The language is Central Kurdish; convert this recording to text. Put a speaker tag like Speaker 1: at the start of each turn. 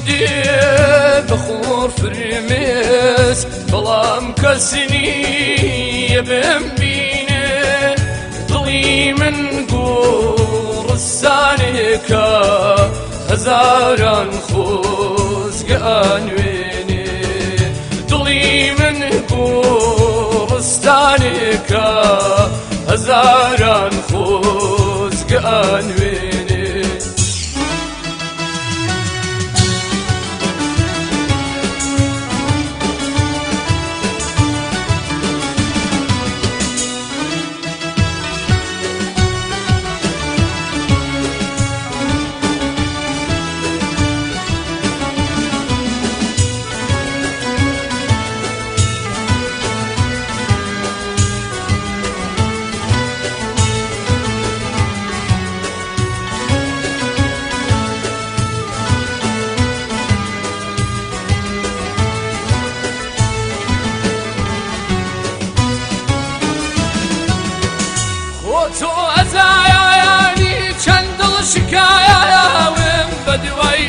Speaker 1: دێ بخۆر فرمێس بەڵام کەسنی بمبینێ دڵی من گۆڕستانێکە هەزاران خۆزگە ئانوێنێ دڵی من گۆڕستانێکە هەزاران خۆزگە ئانوێنێ تۆ ئەزایانی چەند دڵ شکایە وێم بە دوای